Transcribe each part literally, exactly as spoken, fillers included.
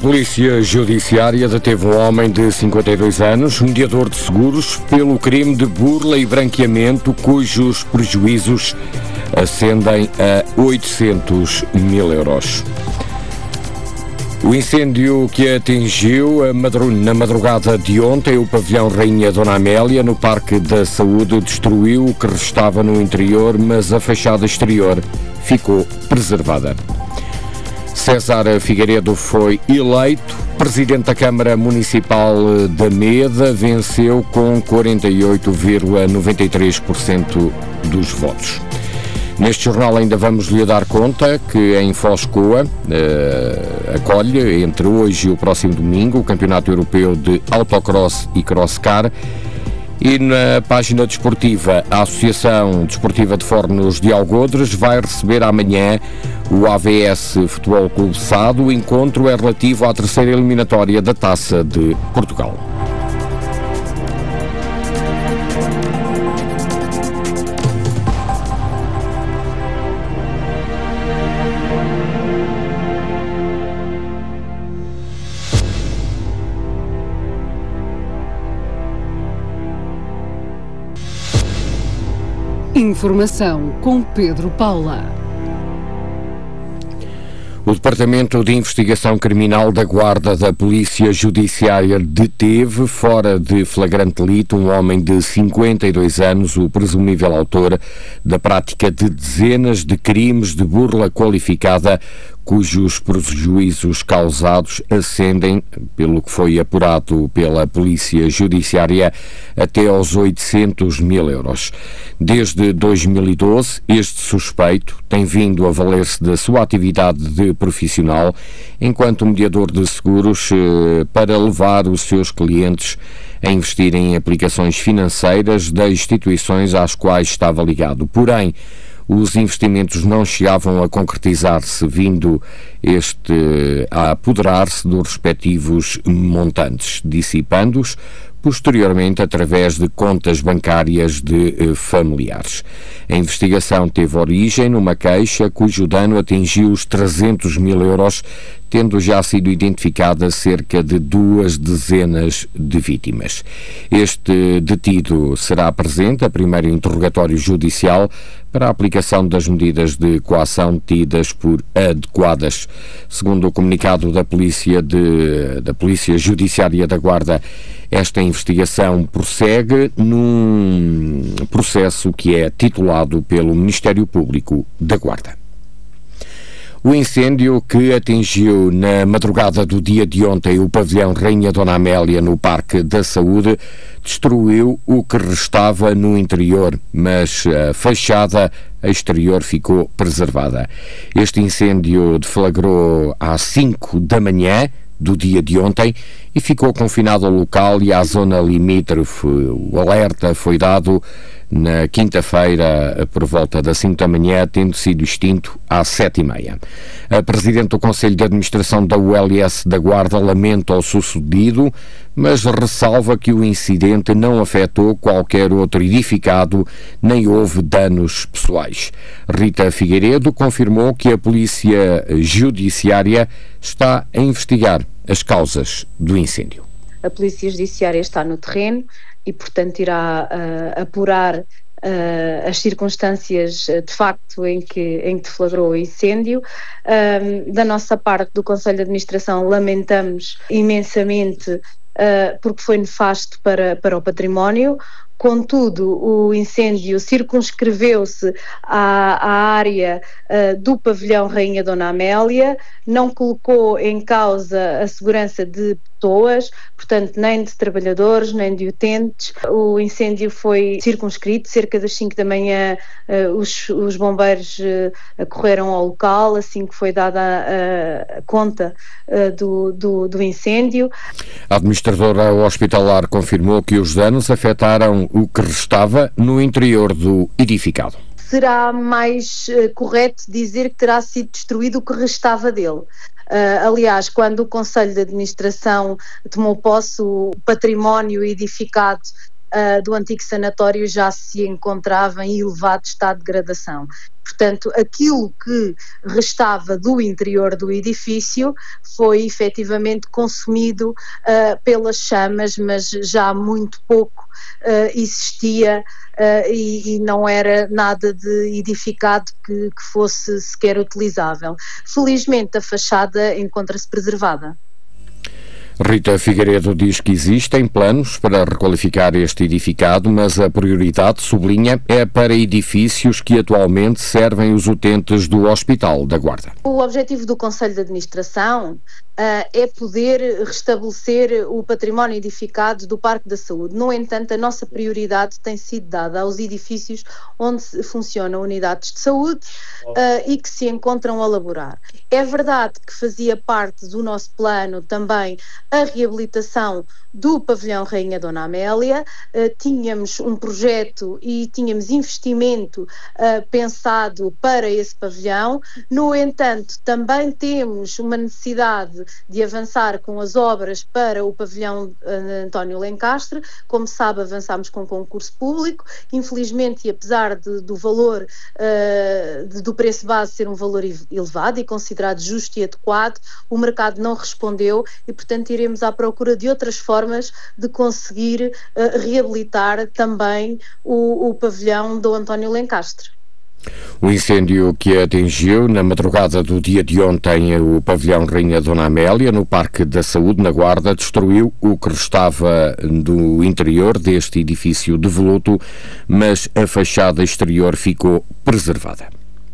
Polícia Judiciária deteve um homem de cinquenta e dois anos, mediador de seguros, pelo crime de burla e branqueamento, cujos prejuízos ascendem a oitocentos mil euros. O incêndio que atingiu na madrugada de ontem o pavilhão Rainha Dona Amélia, no Parque da Saúde, destruiu o que restava no interior, mas a fachada exterior ficou preservada. César Figueiredo foi eleito presidente da Câmara Municipal da Meda, venceu com quarenta e oito vírgula noventa e três por cento dos votos. Neste jornal ainda vamos lhe dar conta que em Foscoa uh, acolhe entre hoje e o próximo domingo o Campeonato Europeu de Autocross e Crosscar. E na página desportiva, a Associação Desportiva de Fornos de Algodres vai receber amanhã o A V S Futebol Clube Sado. O encontro é relativo à terceira eliminatória da Taça de Portugal. Informação com Pedro Paula. O Departamento de Investigação Criminal da Guarda da Polícia Judiciária deteve, fora de flagrante delito, um homem de cinquenta e dois anos, o presumível autor da prática de dezenas de crimes de burla qualificada, cujos prejuízos causados ascendem, pelo que foi apurado pela Polícia Judiciária, até aos oitocentos mil euros. Desde dois mil e doze, este suspeito tem vindo a valer-se da sua atividade de profissional enquanto mediador de seguros para levar os seus clientes a investir em aplicações financeiras das instituições às quais estava ligado. Porém, os investimentos não chegavam a concretizar-se, vindo este a apoderar-se dos respectivos montantes, dissipando-os posteriormente através de contas bancárias de eh, familiares. A investigação teve origem numa queixa cujo dano atingiu os trezentos mil euros, tendo já sido identificada cerca de duas dezenas de vítimas. Este detido será presente a primeiro interrogatório judicial para a aplicação das medidas de coação tidas por adequadas. Segundo o comunicado da Polícia, de, da Polícia Judiciária da Guarda, esta investigação prossegue num processo que é titulado pelo Ministério Público da Guarda. O incêndio que atingiu na madrugada do dia de ontem o pavilhão Rainha Dona Amélia no Parque da Saúde destruiu o que restava no interior, mas a fachada exterior ficou preservada. Este incêndio deflagrou às cinco da manhã do dia de ontem e ficou confinado ao local e à zona limítrofe. O alerta foi dado na quinta-feira por volta das cinco da manhã, tendo sido extinto às sete e meia. A Presidente do Conselho de Administração da U L S da Guarda lamenta o sucedido, mas ressalva que o incidente não afetou qualquer outro edificado, nem houve danos pessoais. Rita Figueiredo confirmou que a Polícia Judiciária está a investigar as causas do incêndio. A Polícia Judiciária está no terreno e, portanto, irá uh, apurar uh, as circunstâncias uh, de facto em que, em que deflagrou o incêndio. Uh, da nossa parte, do Conselho de Administração, lamentamos imensamente uh, porque foi nefasto para, para o património. Contudo, o incêndio circunscreveu-se à, à área uh, do pavilhão Rainha Dona Amélia, não colocou em causa a segurança de pessoas, portanto nem de trabalhadores, nem de utentes. O incêndio foi circunscrito, cerca das cinco da manhã uh, os, os bombeiros uh, correram ao local, assim que foi dada a, a conta uh, do, do, do incêndio. A administradora hospitalar confirmou que os danos afetaram o que restava no interior do edificado. Será mais uh, correto dizer que terá sido destruído o que restava dele. Uh, aliás, quando o Conselho de Administração tomou posse, o património edificado uh, do antigo sanatório já se encontrava em elevado estado de degradação. Portanto, aquilo que restava do interior do edifício foi efetivamente consumido uh, pelas chamas, mas já muito pouco uh, existia uh, e, e não era nada de edificado que, que fosse sequer utilizável. Felizmente a fachada encontra-se preservada. Rita Figueiredo diz que existem planos para requalificar este edificado, mas a prioridade, sublinha, é para edifícios que atualmente servem os utentes do Hospital da Guarda. O objetivo do Conselho de Administração Uh, é poder restabelecer o património edificado do Parque da Saúde. No entanto, a nossa prioridade tem sido dada aos edifícios onde funcionam unidades de saúde uh, e que se encontram a laborar. É verdade que fazia parte do nosso plano também a reabilitação do pavilhão Rainha Dona Amélia, uh, tínhamos um projeto e tínhamos investimento uh, pensado para esse pavilhão. No entanto, também temos uma necessidade de avançar com as obras para o pavilhão uh, António Lencastre. Como sabe, avançámos com concurso público, infelizmente, e apesar de, do valor uh, de, do preço base ser um valor elevado e considerado justo e adequado, o mercado não respondeu e, portanto, iremos à procura de outras formas de conseguir uh, reabilitar também o, o pavilhão do António Lencastre. O incêndio que atingiu na madrugada do dia de ontem o pavilhão Rainha Dona Amélia, no Parque da Saúde, na Guarda, destruiu o que restava do interior deste edifício devoluto, mas a fachada exterior ficou preservada.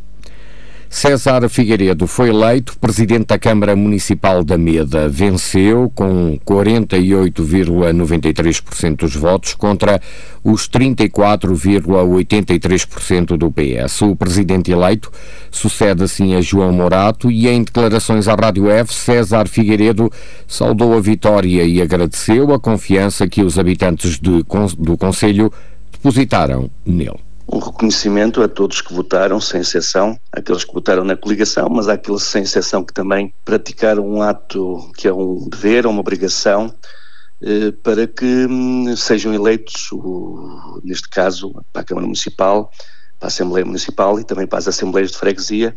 César Figueiredo foi eleito presidente da Câmara Municipal da Meda. Venceu com quarenta e oito vírgula noventa e três por cento dos votos contra os trinta e quatro vírgula oitenta e três por cento do P S. O presidente eleito sucede assim a João Morato e, em declarações à Rádio F, César Figueiredo saudou a vitória e agradeceu a confiança que os habitantes de, do Conselho depositaram nele. Um reconhecimento a todos que votaram, sem exceção, aqueles que votaram na coligação, mas àqueles sem exceção que também praticaram um ato que é um dever, uma obrigação, eh, para que hum, sejam eleitos, o, neste caso, para a Câmara Municipal, para a Assembleia Municipal e também para as Assembleias de Freguesia,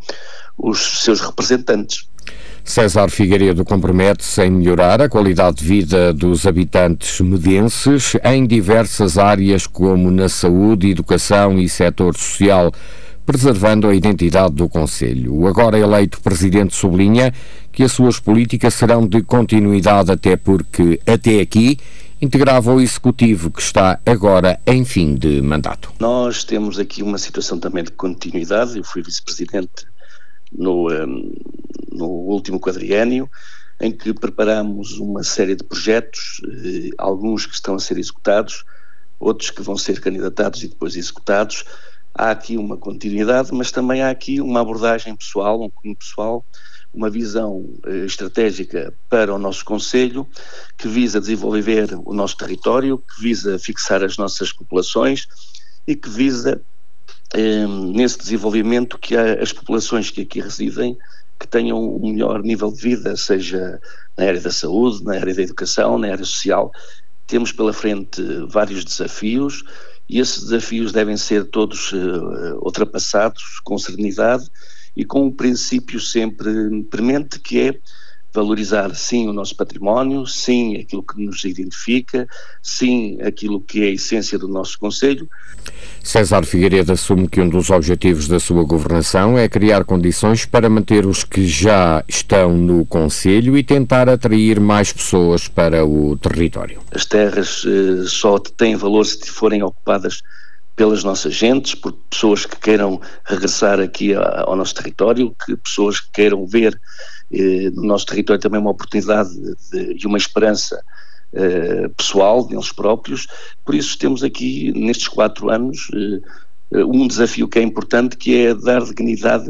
os seus representantes. César Figueiredo compromete-se em melhorar a qualidade de vida dos habitantes medenses em diversas áreas, como na saúde, educação e setor social, preservando a identidade do Conselho. O agora eleito presidente sublinha que as suas políticas serão de continuidade, até porque, até aqui, integrava o Executivo, que está agora em fim de mandato. Nós temos aqui uma situação também de continuidade. Eu fui vice-presidente no, um, no último quadriênio, em que preparamos uma série de projetos, eh, alguns que estão a ser executados, outros que vão ser candidatados e depois executados. Há aqui uma continuidade, mas também há aqui uma abordagem pessoal, um cunho pessoal, uma visão eh, estratégica para o nosso Conselho, que visa desenvolver o nosso território, que visa fixar as nossas populações e que visa, eh, nesse desenvolvimento, que as populações que aqui residem que tenham um melhor nível de vida, seja na área da saúde, na área da educação, na área social. Temos pela frente vários desafios e esses desafios devem ser todos uh, ultrapassados com serenidade e com um princípio sempre premente, que é valorizar sim o nosso património, sim aquilo que nos identifica, sim aquilo que é a essência do nosso Conselho. César Figueiredo assume que um dos objetivos da sua governação é criar condições para manter os que já estão no Conselho e tentar atrair mais pessoas para o território. As terras eh, só têm valor se forem ocupadas pelas nossas gentes, por pessoas que queiram regressar aqui ao nosso território, que pessoas que queiram ver eh, no nosso território também uma oportunidade de, e uma esperança eh, pessoal deles próprios. Por isso temos aqui, nestes quatro anos, eh, um desafio que é importante, que é dar dignidade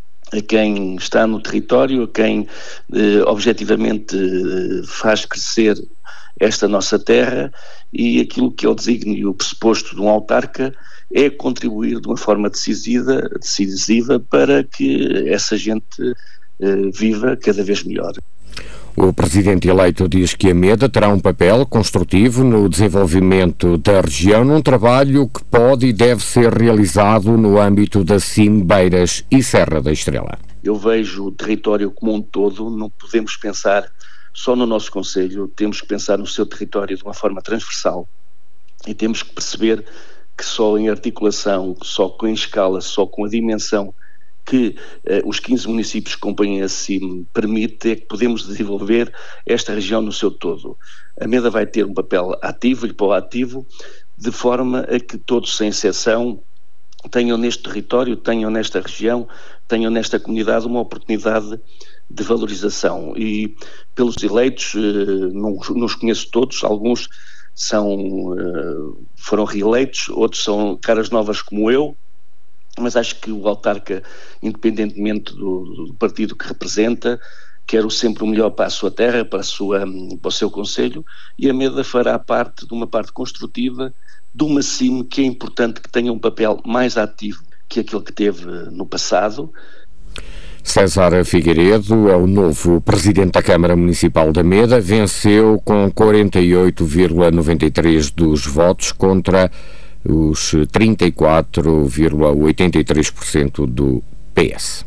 a quem está no território, a quem eh, objetivamente eh, faz crescer esta nossa terra, e aquilo que é o desígnio e o pressuposto de um autarca é contribuir de uma forma decisiva, decisiva para que essa gente eh, viva cada vez melhor. O presidente eleito diz que a MEDA terá um papel construtivo no desenvolvimento da região, num trabalho que pode e deve ser realizado no âmbito da C I M, Beiras e Serra da Estrela. Eu vejo o território como um todo, não podemos pensar só no nosso concelho, temos que pensar no seu território de uma forma transversal e temos que perceber que só em articulação, só com escala, só com a dimensão que eh, os quinze municípios que compõem a C I M permite é que podemos desenvolver esta região no seu todo. A MEDA vai ter um papel ativo e proativo, de forma a que todos, sem exceção, tenham neste território, tenham nesta região, tenham nesta comunidade uma oportunidade de valorização. E pelos eleitos, eh, não, não os conheço todos, alguns são, eh, foram reeleitos, outros são caras novas como eu, mas acho que o autarca, independentemente do, do partido que representa, quer sempre o melhor para a sua terra, para, a sua, para o seu concelho, e a MEDA fará parte de uma parte construtiva de uma C I M que é importante que tenha um papel mais ativo que aquele que teve no passado. César Figueiredo é o novo presidente da Câmara Municipal da MEDA, venceu com quarenta e oito vírgula noventa e três dos votos contra os trinta e quatro vírgula oitenta e três por cento do P S.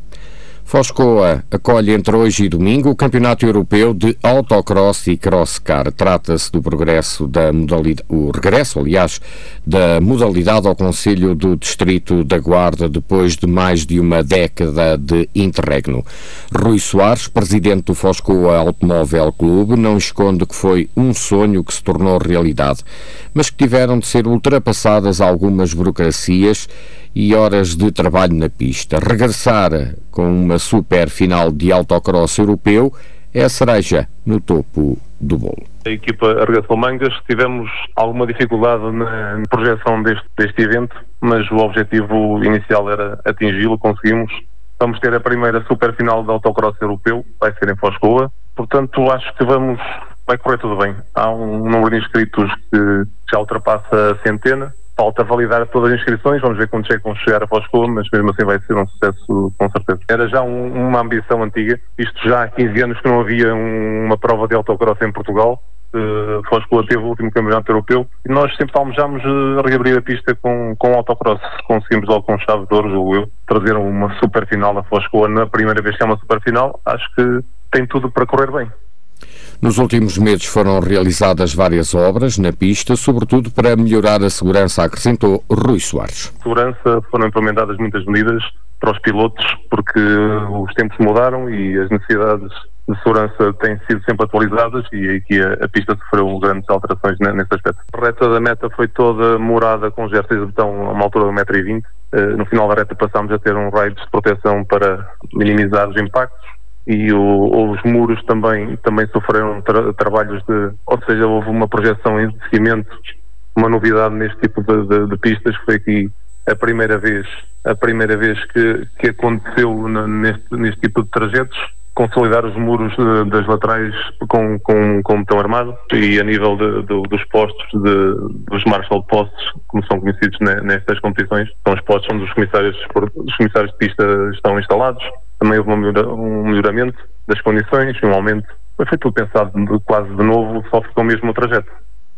Foscoa acolhe entre hoje e domingo o Campeonato Europeu de Autocross e Crosscar. Trata-se do progresso da modalidade, o regresso, aliás, da modalidade ao Conselho do Distrito da Guarda depois de mais de uma década de interregno. Rui Soares, presidente do Foscoa Automóvel Clube, não esconde que foi um sonho que se tornou realidade, mas que tiveram de ser ultrapassadas algumas burocracias e horas de trabalho na pista. Regressar com uma super final de autocross europeu é a cereja no topo do bolo. A equipa arregaçou mangas, tivemos alguma dificuldade na projeção deste, deste evento, mas o objetivo inicial era atingi-lo, conseguimos. Vamos ter a primeira super final de autocross europeu, vai ser em Foscoa, portanto acho que vamos, vai correr tudo bem. Há um número de inscritos que já ultrapassa a centena. Falta validar todas as inscrições, vamos ver quando é que vão chegar a Foscoa, mas mesmo assim vai ser um sucesso com certeza. Era já um, uma ambição antiga, isto já há quinze anos que não havia um, uma prova de autocross em Portugal. Uh, Foscoa teve o último campeonato europeu e nós sempre almejámos uh, reabrir a pista com, com autocross. Conseguimos logo com chave de ouro, julgo eu, trazer uma super final a Foscoa na primeira vez que é uma super final. Acho que tem tudo para correr bem. Nos últimos meses foram realizadas várias obras na pista, sobretudo para melhorar a segurança, acrescentou Rui Soares. Segurança, foram implementadas muitas medidas para os pilotos, porque os tempos mudaram e as necessidades de segurança têm sido sempre atualizadas e aqui a, a pista sofreu grandes alterações nesse aspecto. A reta da meta foi toda morada com gestos de betão a uma altura de um metro e vinte. No final da reta passámos a ter um raio de proteção para minimizar os impactos. E o, os muros também, também sofreram tra, trabalhos de... Ou seja, houve uma projeção em cimento. Uma novidade neste tipo de, de, de pistas foi aqui a primeira vez, a primeira vez que, que aconteceu neste, neste tipo de trajetos, consolidar os muros de, das laterais com, com, com betão armado e a nível de, de, dos postos, de, dos Marshall Posts, como são conhecidos nestas competições, são os postos onde os comissários, os comissários de pista estão instalados. Também houve um melhoramento das condições e um aumento. Foi feito tudo pensado de, quase de novo, só ficou mesmo o trajeto.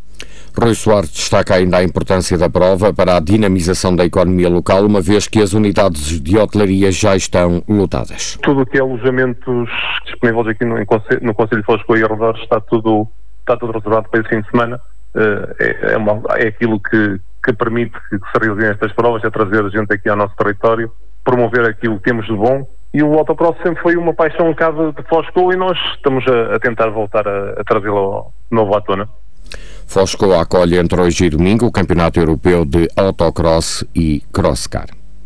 Rui Soares destaca ainda a importância da prova para a dinamização da economia local, uma vez que as unidades de hotelaria já estão lotadas. Tudo o que é alojamentos disponíveis aqui no, no Concelho de Foscoa e arredores está tudo, está tudo reservado para esse fim de semana. É, é, uma, é aquilo que, que permite que se realizem estas provas, é trazer a gente aqui ao nosso território, promover aquilo que temos de bom. E o autocross sempre foi uma paixão um bocado de Foscoa e nós estamos a, a tentar voltar a, a trazê-lo novo à tona. Foscoa acolhe entre hoje e domingo o Campeonato Europeu de Autocross e Crosscar.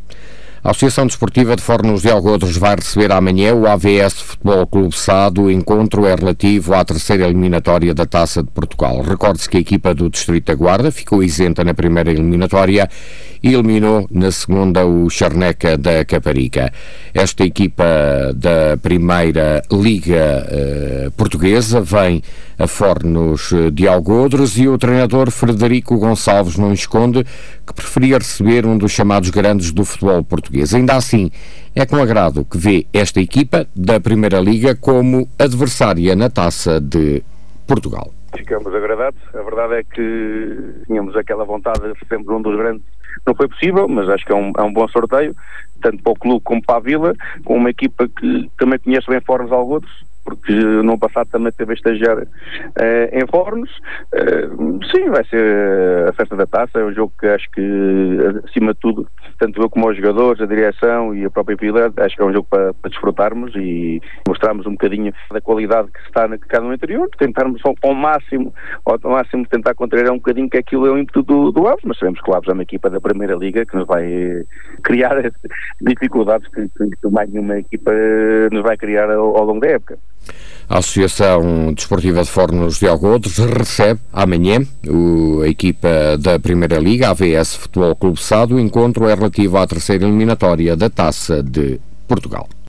A Associação Desportiva de Fornos de Algodres vai receber amanhã o A V S Futebol Clube Sado. O encontro é relativo à terceira eliminatória da Taça de Portugal. Recorde-se que a equipa do Distrito da Guarda ficou isenta na primeira eliminatória e eliminou na segunda o Charneca da Caparica. Esta equipa da Primeira Liga eh, Portuguesa vem a Fornos de Algodres, e o treinador Frederico Gonçalves não esconde que preferia receber um dos chamados grandes do futebol português. Ainda assim, é com agrado que vê esta equipa da Primeira Liga como adversária na Taça de Portugal. Ficamos agradados. A verdade é que tínhamos aquela vontade de sermos um dos grandes. Não foi possível, mas acho que é um, é um bom sorteio, tanto para o clube como para a Vila, com uma equipa que também conhece bem Fornos de Algodres, porque no passado também teve a estagiar uh, em Fornos. Uh, sim, vai ser a festa da taça, é um jogo que acho que, acima de tudo, tanto eu como os jogadores, a direção e a própria Vila, acho que é um jogo para, para desfrutarmos e mostrarmos um bocadinho da qualidade que está na, cá no interior, tentarmos ao, ao máximo, ao, ao máximo tentar contrariar um bocadinho que aquilo é o ímpeto do, do Aves, mas sabemos que o Aves é uma equipa da Primeira Liga que nos vai criar dificuldades que, que mais nenhuma equipa nos vai criar ao, ao longo da época. A Associação Desportiva de Fornos de Algodres recebe amanhã o, a equipa da Primeira Liga, a A V S Futebol Clube Sado. O encontro é relativo à terceira eliminatória da Taça de Portugal.